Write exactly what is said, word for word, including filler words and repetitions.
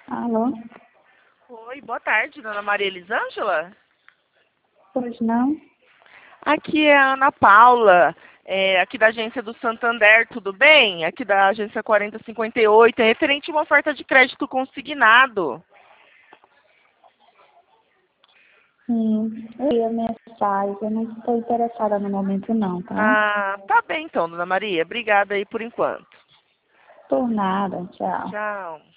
Alô? Oi, boa tarde, dona Maria Elisângela. Pois não? Aqui é a Ana Paula, é, aqui da agência do Santander, tudo bem? Aqui da agência quarenta cinquenta e oito, é referente a uma oferta de crédito consignado. Sim, eu vi a mensagem. Eu não estou interessada no momento não, tá? Ah, tá bem então, dona Maria. Obrigada aí por enquanto. Por nada, tchau. Tchau.